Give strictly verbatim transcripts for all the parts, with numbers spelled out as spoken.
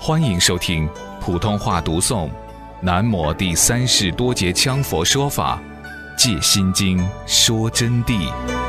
欢迎收听普通话读诵南摩第三世多杰羌佛说法戒心经说真谛。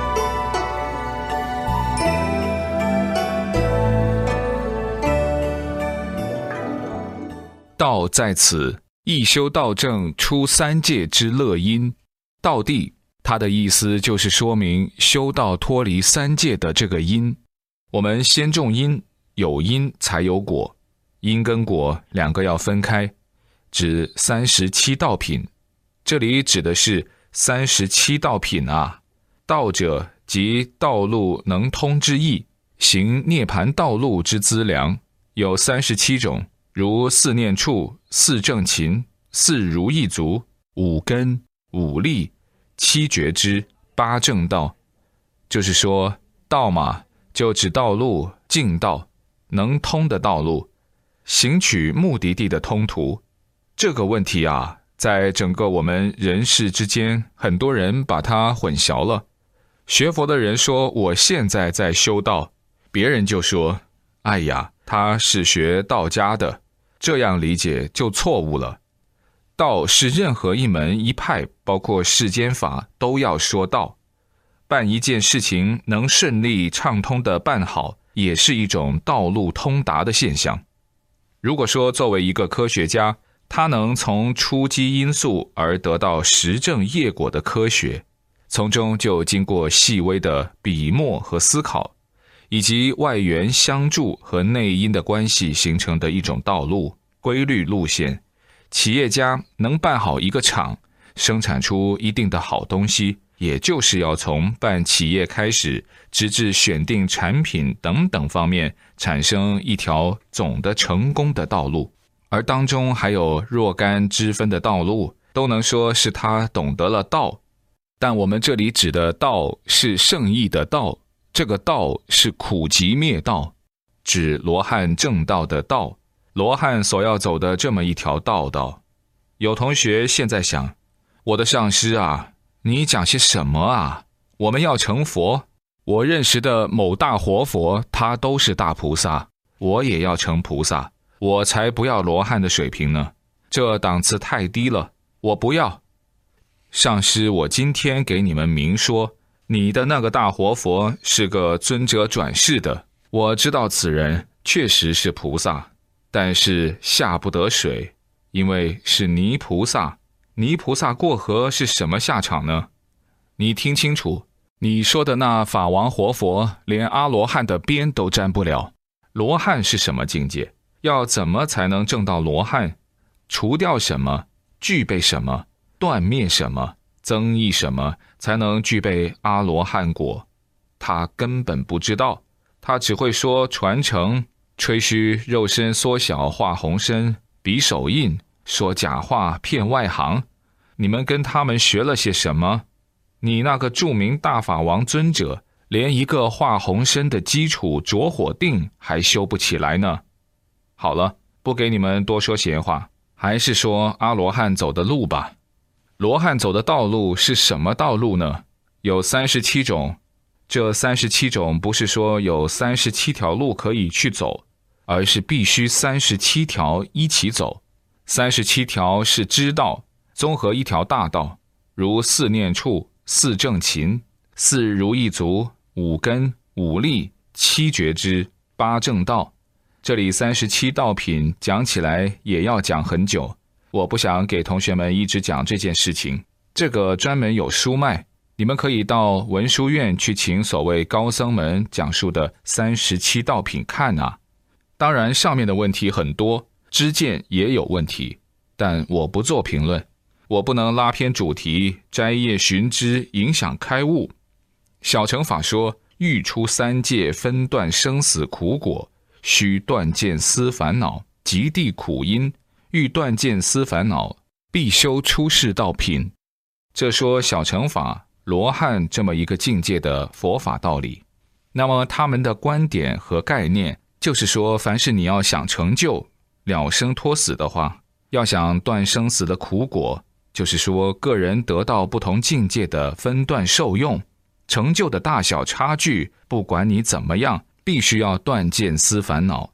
道在此，一修道正出三界之乐因。道谛它的意思就是说明修道脱离三界的这个因。我们先种因，有因才有果，因跟果两个要分开，指三十七道品。这里指的是三十七道品啊。道者即道路能通之意，行涅槃道路之资粮，有三十七种，如四念处、四正勤、四如意足、五根、五力、七觉支、八正道。就是说道嘛，就指道路、径道，能通的道路，行取目的地的通途。这个问题啊，在整个我们人世之间，很多人把它混淆了。学佛的人说我现在在修道，别人就说哎呀，他是学道家的，这样理解就错误了。道是任何一门一派，包括世间法，都要说道。办一件事情能顺利畅通的办好，也是一种道路通达的现象。如果说作为一个科学家，他能从初基因素而得到实证业果的科学，从中就经过细微的笔墨和思考，以及外缘相助和内因的关系形成的一种道路规律路线。企业家能办好一个厂，生产出一定的好东西，也就是要从办企业开始，直至选定产品等等方面，产生一条总的成功的道路。而当中还有若干之分的道路，都能说是他懂得了道。但我们这里指的道是圣义的道，这个道是苦集灭道，指罗汉正道的道，罗汉所要走的这么一条道道。有同学现在想，我的上师啊，你讲些什么啊？我们要成佛，我认识的某大活佛，他都是大菩萨，我也要成菩萨，我才不要罗汉的水平呢，这档次太低了，我不要。上师，我今天给你们明说，你的那个大活佛是个尊者转世的，我知道此人确实是菩萨，但是下不得水，因为是泥菩萨。泥菩萨过河是什么下场呢？你听清楚，你说的那法王活佛连阿罗汉的边都沾不了。罗汉是什么境界？要怎么才能证到罗汉？除掉什么？具备什么？断灭什么？增益什么？才能具备阿罗汉果？他根本不知道，他只会说传承，吹嘘肉身缩小画红身，比手印，说假话骗外行。你们跟他们学了些什么？你那个著名大法王尊者，连一个画红身的基础着火定还修不起来呢。好了，不给你们多说闲话，还是说阿罗汉走的路吧。罗汉走的道路是什么道路呢？有三十七种。这三十七种不是说有三十七条路可以去走，而是必须三十七条一起走。三十七条是支道，综合一条大道，如四念处、四正勤、四如意足、五根、五力、七觉支、八正道。这里三十七道品讲起来也要讲很久，我不想给同学们一直讲这件事情，这个专门有书卖，你们可以到文殊院去请所谓高僧们讲述的三十七道品看啊。当然上面的问题很多，知见也有问题，但我不做评论，我不能拉偏主题，摘叶寻枝，影响开悟。小乘法说，欲出三界，分断生死苦果，须断见思烦恼，极地苦因，欲断见思烦恼，必修出世道品。这说小乘法罗汉这么一个境界的佛法道理。那么他们的观点和概念就是说，凡是你要想成就了生脱死的话，要想断生死的苦果，就是说个人得到不同境界的分段受用，成就的大小差距，不管你怎么样，必须要断见思烦恼。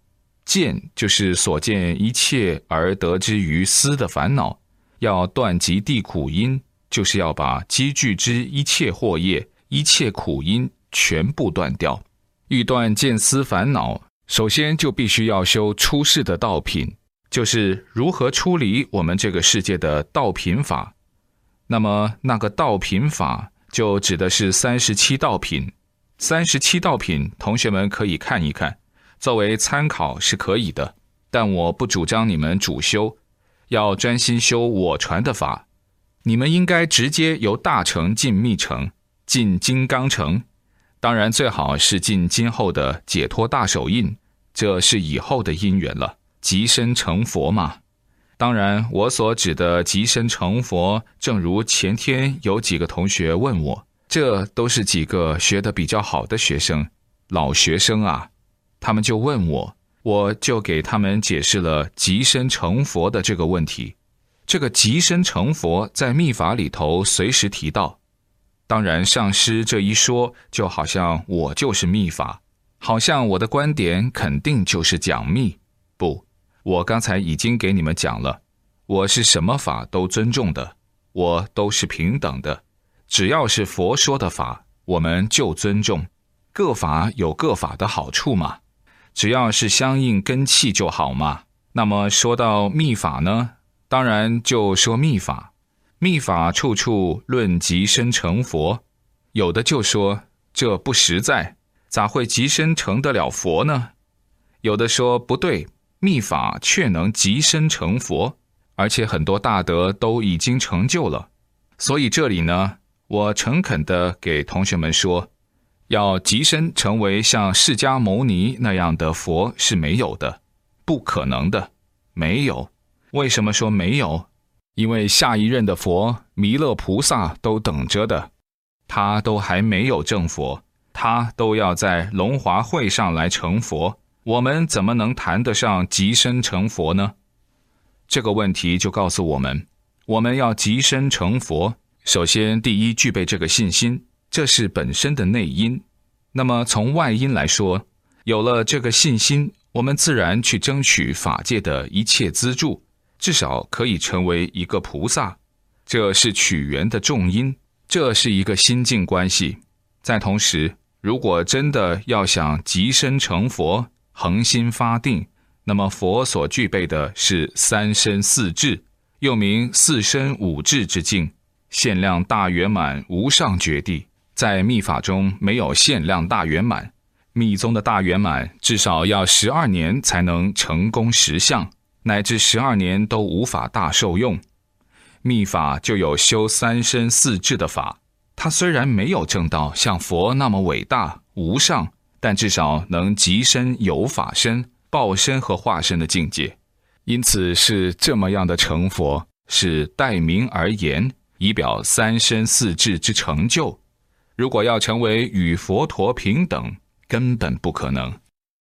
见就是所见一切而得之于思的烦恼，要断极地苦因，就是要把积聚之一切祸业、一切苦因全部断掉。欲断见思烦恼，首先就必须要修出世的道品，就是如何出离我们这个世界的道品法。那么那个道品法就指的是三十七道品。三十七道品同学们可以看一看，作为参考是可以的，但我不主张你们主修，要专心修我传的法。你们应该直接由大乘进密乘，进金刚乘，当然最好是进今后的解脱大手印，这是以后的因缘了，即身成佛嘛。当然我所指的即身成佛，正如前天有几个同学问我，这都是几个学得比较好的学生，老学生啊，他们就问我，我就给他们解释了即身成佛的这个问题。这个即身成佛在密法里头随时提到，当然上师这一说，就好像我就是密法，好像我的观点肯定就是讲密。不，我刚才已经给你们讲了，我是什么法都尊重的，我都是平等的，只要是佛说的法，我们就尊重。各法有各法的好处嘛，只要是相应根器就好嘛。那么说到密法呢，当然就说密法。密法处处论即身成佛，有的就说这不实在，咋会即身成得了佛呢？有的说不对，密法却能即身成佛，而且很多大德都已经成就了。所以这里呢，我诚恳地给同学们说，要即身成为像释迦牟尼那样的佛是没有的，不可能的，没有。为什么说没有？因为下一任的佛弥勒菩萨都等着的，他都还没有证佛，他都要在龙华会上来成佛，我们怎么能谈得上即身成佛呢？这个问题就告诉我们，我们要即身成佛，首先第一具备这个信心，这是本身的内因。那么从外因来说，有了这个信心，我们自然去争取法界的一切资助，至少可以成为一个菩萨，这是取缘的重因，这是一个心境关系。在同时，如果真的要想即身成佛，恒心发定，那么佛所具备的是三身四智，又名四身五智之境，限量大圆满无上觉地。在密法中没有限量大圆满，密宗的大圆满至少要十二年才能成功实相，乃至十二年都无法大受用。密法就有修三身四智的法，它虽然没有证到像佛那么伟大无上，但至少能即身有法身、报身和化身的境界，因此是这么样的成佛，是代名而言，以表三身四智之成就。如果要成为与佛陀平等，根本不可能。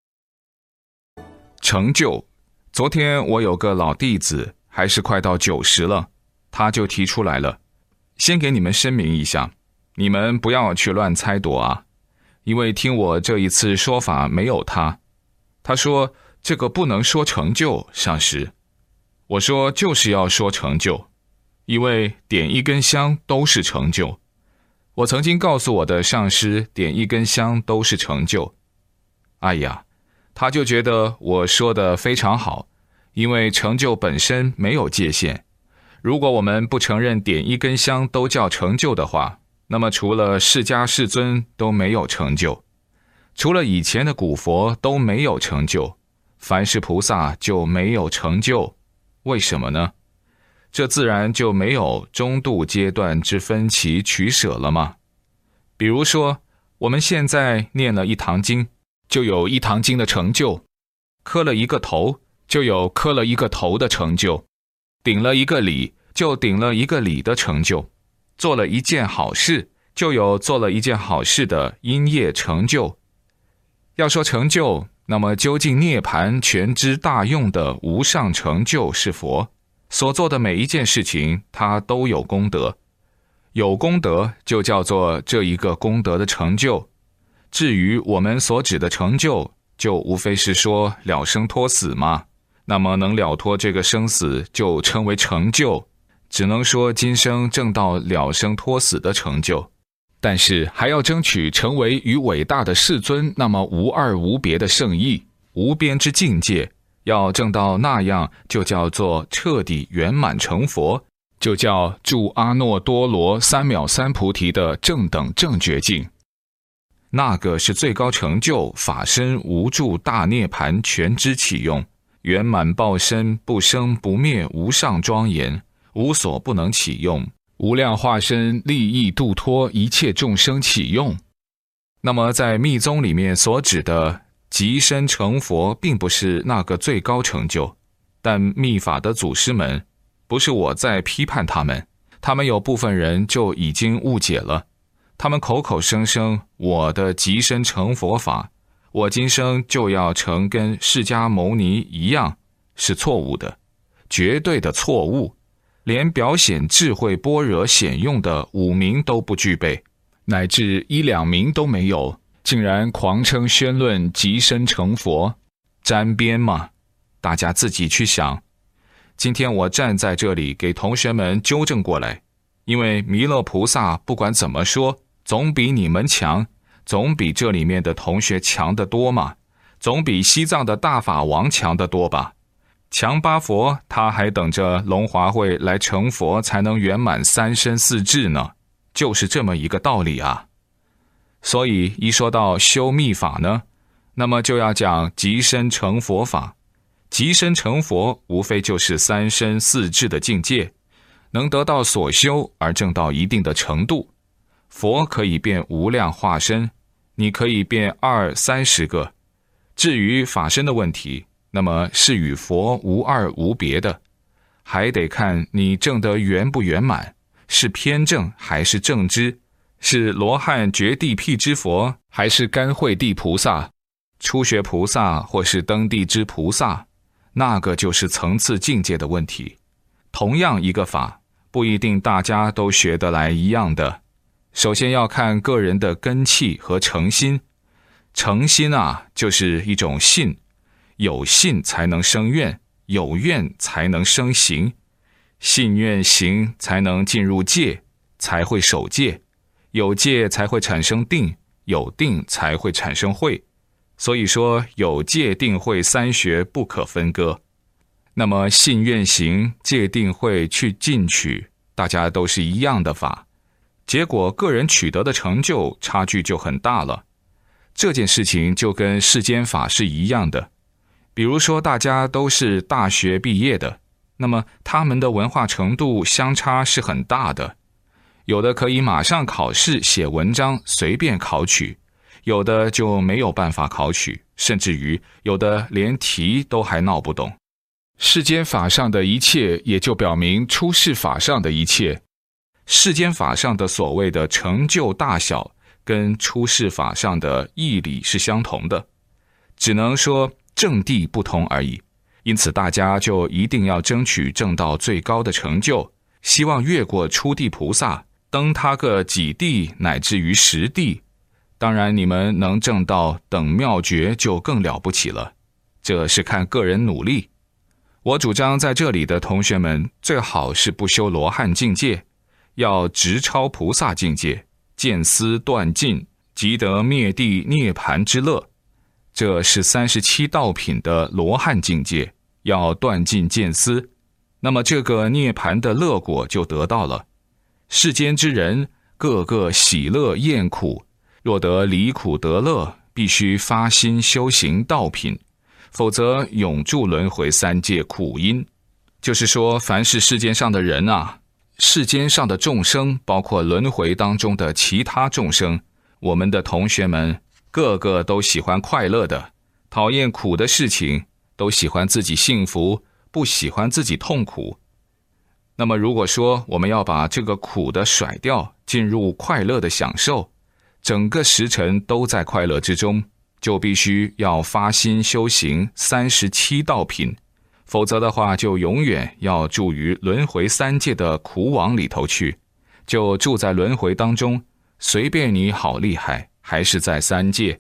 成就，昨天我有个老弟子，还是快到九十了，他就提出来了。先给你们声明一下，你们不要去乱猜度啊，因为听我这一次说法没有他。他说这个不能说成就，上师。我说就是要说成就，因为点一根香都是成就。我曾经告诉我的上师，点一根香都是成就。哎呀，他就觉得我说的非常好，因为成就本身没有界限。如果我们不承认点一根香都叫成就的话，那么除了释迦世尊都没有成就，除了以前的古佛都没有成就，凡是菩萨就没有成就。为什么呢？这自然就没有中度阶段之分歧取舍了吗？比如说，我们现在念了一堂经，就有一堂经的成就；磕了一个头，就有磕了一个头的成就；顶了一个礼，就顶了一个礼的成就；做了一件好事，就有做了一件好事的因业成就。要说成就，那么究竟涅槃全知大用的无上成就是佛。所做的每一件事情，它都有功德，有功德就叫做这一个功德的成就。至于我们所指的成就， 就无非是说了生脱死嘛。那么能了脱这个生死，就称为成就，只能说今生证到了生脱死的成就。但是还要争取成为与伟大的世尊那么无二无别的圣意，无边之境界，要证到那样，就叫做彻底圆满成佛，就叫住阿耨多罗三藐三菩提的正等正觉境。那个是最高成就，法身无住大涅盘全知启用，圆满报身，不生不灭，无上庄严，无所不能启用，无量化身利益度脱一切众生启用。那么在密宗里面所指的即身成佛，并不是那个最高成就，但密法的祖师们，不是我在批判他们，他们有部分人就已经误解了，他们口口声声我的即身成佛法，我今生就要成跟释迦牟尼一样，是错误的，绝对的错误，连表显智慧般若显用的五名都不具备，乃至一两名都没有，竟然狂称宣论即身成佛，沾边吗？大家自己去想。今天我站在这里给同学们纠正过来，因为弥勒菩萨不管怎么说，总比你们强，总比这里面的同学强得多嘛，总比西藏的大法王强得多吧。强巴佛他还等着龙华会来成佛才能圆满三身四智呢，就是这么一个道理啊。所以一说到修密法呢，那么就要讲即身成佛法。即身成佛无非就是三身四智的境界，能得到所修而证到一定的程度。佛可以变无量化身，你可以变二三十个。至于法身的问题，那么是与佛无二无别的，还得看你证得圆不圆满，是偏正还是正知，是罗汉觉地辟支佛还是甘惠地菩萨，初学菩萨或是登地之菩萨，那个就是层次境界的问题。同样一个法，不一定大家都学得来一样的。首先要看个人的根器和诚心。诚心啊，就是一种信，有信才能生愿，有愿才能生行，信愿行才能进入戒，才会守戒，有戒才会产生定，有定才会产生慧。所以说有戒定慧三学不可分割。那么信愿行戒定慧去进取，大家都是一样的法，结果个人取得的成就差距就很大了。这件事情就跟世间法是一样的，比如说大家都是大学毕业的，那么他们的文化程度相差是很大的，有的可以马上考试写文章随便考取，有的就没有办法考取，甚至于有的连题都还闹不懂。世间法上的一切也就表明出世法上的一切，世间法上的所谓的成就大小跟出世法上的义理是相同的，只能说证地不同而已。因此大家就一定要争取证到最高的成就，希望越过初地菩萨，登他个几地乃至于十地。当然你们能证到等妙觉就更了不起了，这是看个人努力。我主张在这里的同学们最好是不修罗汉境界，要直超菩萨境界，见思断尽，即得灭地涅盘之乐。这是三十七道品的罗汉境界，要断尽见思，那么这个涅盘的乐果就得到了。世间之人个个喜乐厌苦，若得离苦得乐，必须发心修行道品，否则永住轮回三界苦因。就是说凡是世间上的人啊，世间上的众生，包括轮回当中的其他众生，我们的同学们个个都喜欢快乐的，讨厌苦的事情，都喜欢自己幸福，不喜欢自己痛苦。那么如果说我们要把这个苦的甩掉，进入快乐的享受，整个时辰都在快乐之中，就必须要发心修行三十七道品，否则的话就永远要住于轮回三界的苦网里头去，就住在轮回当中，随便你好厉害，还是在三界。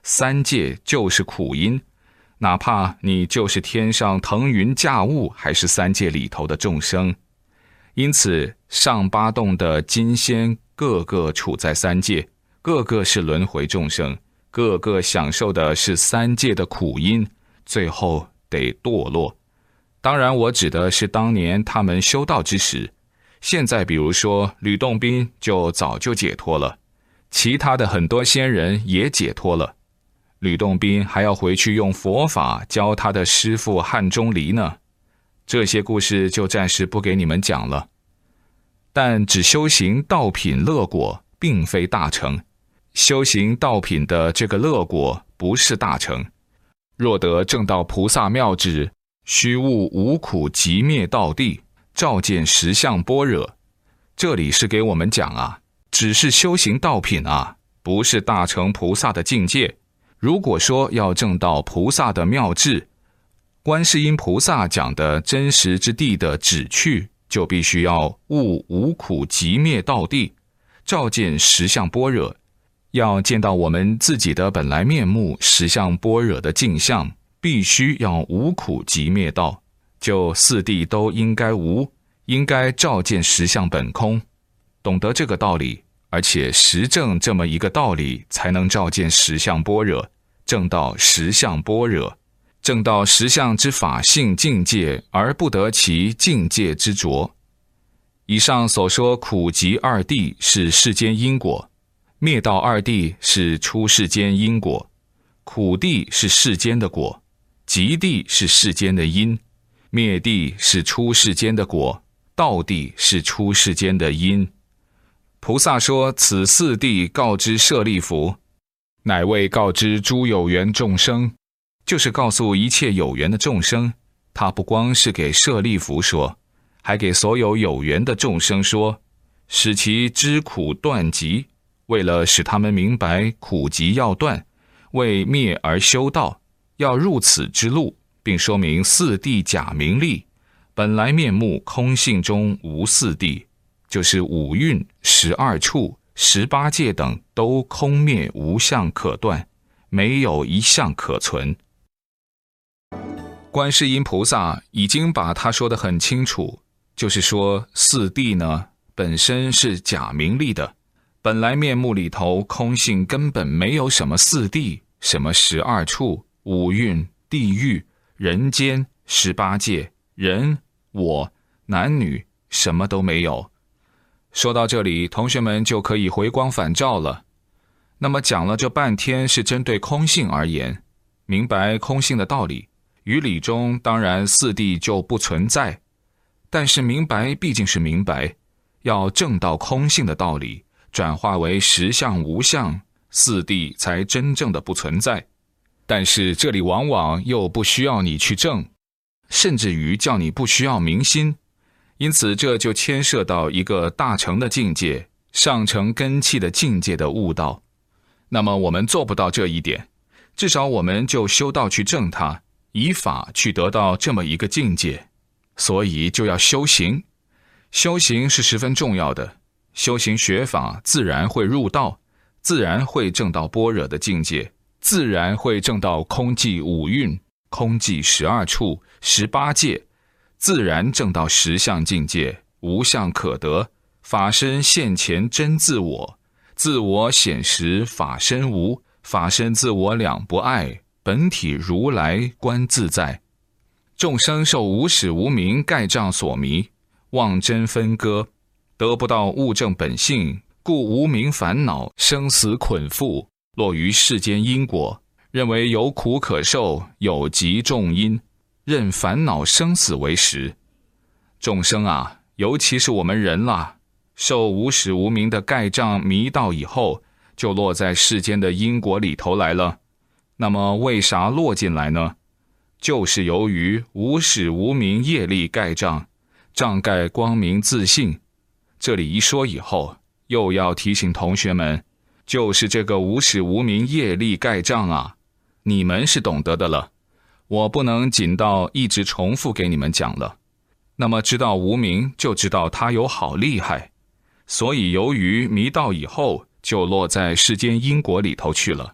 三界就是苦因，哪怕你就是天上腾云驾雾，还是三界里头的众生。因此上八洞的金仙个个处在三界，个个是轮回众生，个个享受的是三界的苦因，最后得堕落。当然我指的是当年他们修道之时，现在比如说吕洞宾就早就解脱了，其他的很多仙人也解脱了，吕洞宾还要回去用佛法教他的师父汉钟离呢。这些故事就暂时不给你们讲了。但只修行道品乐果并非大成，修行道品的这个乐果不是大成。若得正道菩萨妙智，虚悟无苦即灭道地，照见实相般若。这里是给我们讲啊，只是修行道品啊，不是大成菩萨的境界。如果说要证到菩萨的妙智，观世音菩萨讲的真实之地的旨趣，就必须要悟无苦即灭道地，照见实相般若。要见到我们自己的本来面目实相般若的镜像，必须要无苦即灭道，就四谛都应该无，应该照见实相本空。懂得这个道理，而且实证这么一个道理，才能照见实相般若，证到实相般若，证到实相之法性境界，而不得其境界之着。以上所说苦集二谛是世间因果，灭道二谛是出世间因果。苦谛是世间的果，集谛是世间的因，灭谛是出世间的果，道谛是出世间的因。菩萨说此四谛告知舍利弗，乃为告知诸有缘众生，就是告诉一切有缘的众生。他不光是给舍利弗说，还给所有有缘的众生说，使其知苦断集，为了使他们明白苦集要断，为灭而修道，要入此之路，并说明四谛假名利，本来面目空性中无四谛，就是五蕴、十二处、十八界等都空灭无相可断，没有一相可存。观世音菩萨已经把他说得很清楚，就是说四谛呢本身是假名利的，本来面目里头空性根本没有什么四谛，什么十二处、五蕴、地狱、人间、十八界、人、我、男女，什么都没有。说到这里，同学们就可以回光返照了。那么讲了这半天是针对空性而言，明白空性的道理，于理中当然四谛就不存在，但是明白毕竟是明白，要证到空性的道理，转化为实相无相，四谛才真正的不存在。但是这里往往又不需要你去证，甚至于叫你不需要明心，因此这就牵涉到一个大乘的境界，上乘根器的境界的悟道。那么我们做不到这一点，至少我们就修道去证它，以法去得到这么一个境界。所以就要修行，修行是十分重要的，修行学法自然会入道，自然会证到般若的境界，自然会证到空寂五蕴、空寂十二处、十八界，自然证到实相境界，无相可得，法身现前真自我，自我显实法身无，法身自我两不碍，本体如来观自在。众生受无始无明盖障所迷，妄真分割，得不到悟正本性，故无明烦恼生死捆缚，落于世间因果，认为有苦可受，有极重因，认烦恼生死为实。众生啊，尤其是我们人啦，受无始无明的盖障迷道以后，就落在世间的因果里头来了。那么为啥落进来呢？就是由于无始无明业力盖障，障盖光明自性。这里一说以后，又要提醒同学们，就是这个无始无明业力盖障啊，你们是懂得的了，我不能仅到一直重复给你们讲了。那么知道无明，就知道它有好厉害，所以由于迷道以后，就落在世间因果里头去了。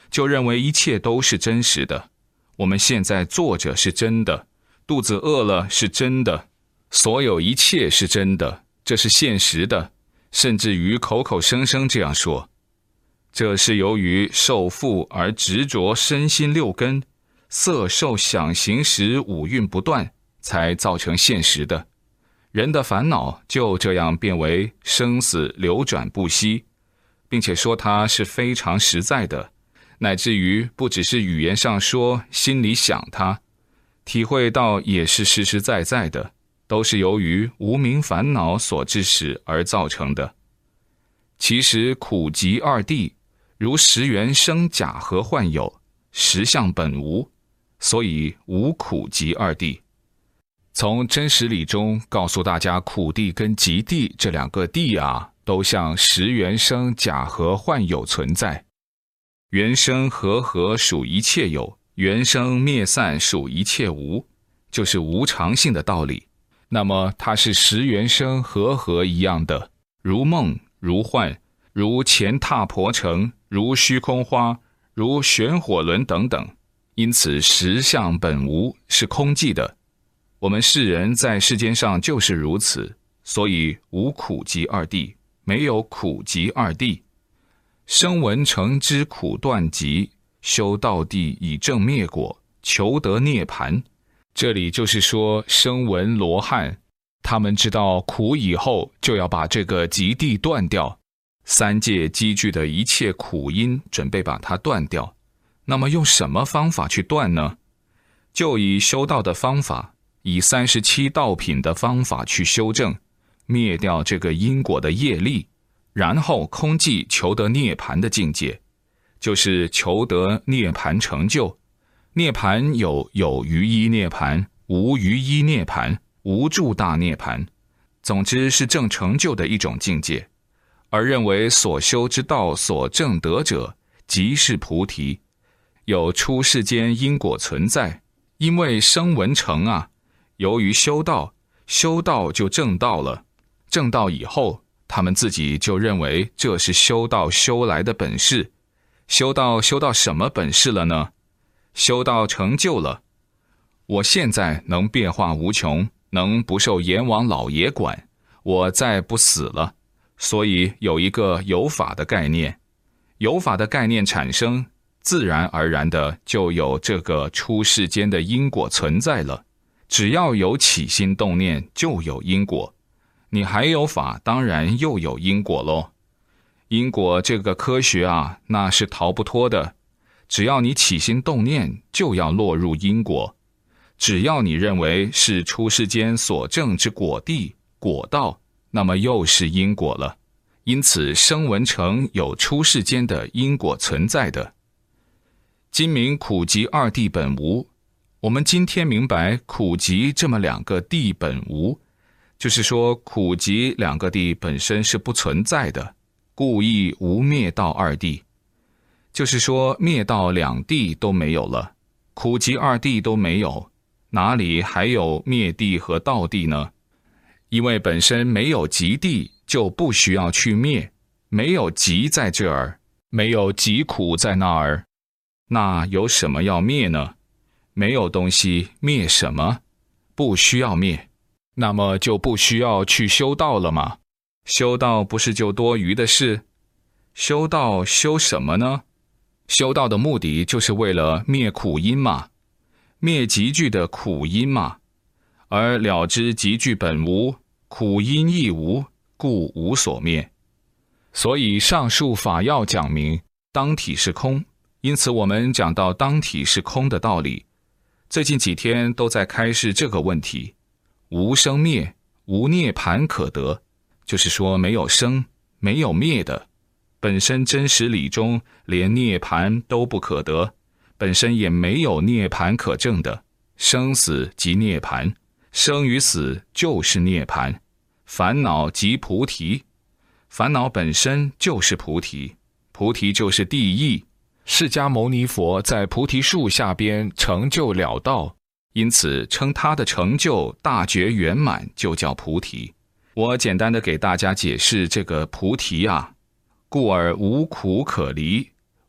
就认为一切都是真实的。我们现在坐着是真的，肚子饿了是真的，所有一切是真的，这是现实的，甚至于口口声声这样说。这是由于受缚而执着身心六根，色受想行识五蕴不断，才造成现实的。人的烦恼就这样变为生死流转不息，并且说它是非常实在的，乃至于不只是语言上说，心里想它，体会到也是实实在在的，都是由于无明烦恼所致使而造成的。其实苦集二谛，如十缘生假合幻有，实相本无，所以无苦集二谛。从真实理中告诉大家，苦谛跟集谛这两个谛啊，都像十缘生假合幻有存在。缘生和合属一切有，缘生灭散属一切无，就是无常性的道理。那么它是十缘生和合一样的，如梦如幻，如前踏婆城，如虚空花，如旋火轮等等。因此实相本无，是空寂的。我们世人在世间上就是如此，所以无苦集二谛，没有苦集二谛。声闻成之苦断集，修道谛以正灭果，求得涅槃。这里就是说声闻罗汉，他们知道苦以后就要把这个集谛断掉，三界积聚的一切苦因准备把它断掉。那么用什么方法去断呢？就以修道的方法，以三十七道品的方法去修正，灭掉这个因果的业力，然后空寂求得涅槃的境界，就是求得涅槃成就。涅槃有有余一涅槃，无余一涅槃，无住大涅槃，总之是正成就的一种境界。而认为所修之道所证得者，即是菩提，有出世间因果存在。因为声闻成啊，由于修道，修道就证道了，证道以后，他们自己就认为这是修道修来的本事。修道修到什么本事了呢？修道成就了，我现在能变化无穷，能不受阎王老爷管，我再不死了，所以有一个有法的概念。有法的概念产生，自然而然的就有这个出世间的因果存在了。只要有起心动念，就有因果。你还有法，当然又有因果咯。因果这个科学啊，那是逃不脱的。只要你起心动念，就要落入因果。只要你认为是出世间所证之果地、果道，那么又是因果了。因此声闻成有出世间的因果存在的。今明苦集二谛本无，我们今天明白苦集这么两个谛本无，就是说苦集两个谛本身是不存在的，故意无灭道二谛，就是说灭道两谛都没有了，苦集二谛都没有，哪里还有灭谛和道谛呢？因为本身没有集谛，就不需要去灭，没有集在这儿，没有集苦在那儿，那有什么要灭呢？没有东西，灭什么？不需要灭，那么就不需要去修道了吗？修道不是就多余的事？修道修什么呢？修道的目的就是为了灭苦因嘛，灭集聚的苦因嘛，而了知集聚本无，苦因亦无，故无所灭。所以上述法要讲明当体是空，因此我们讲到当体是空的道理，最近几天都在开示这个问题。无生灭，无涅槃可得，就是说没有生，没有灭的，本身真实理中连涅槃都不可得，本身也没有涅槃可证的。生死即涅槃，生与死就是涅槃，烦恼即菩提，烦恼本身就是菩提，菩提就是谛意。释迦牟尼佛在菩提树下边成就了道，因此称他的成就大觉圆满就叫菩提。我简单的给大家解释这个菩提啊，故而无苦可离，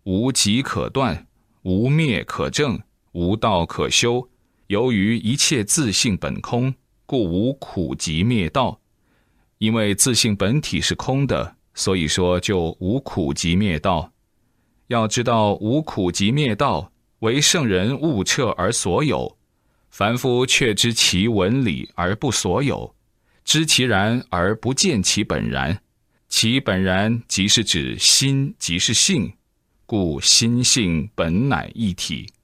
无极可断，无灭可证，无道可修。由于一切自性本空，故无苦集灭道。因为自性本体是空的，所以说就无苦集灭道。要知道无苦集灭道，为圣人悟彻而所有，凡夫却知其文理而不所有，知其然而不见其本然。其本然即是指心即是性，故心性本乃一体。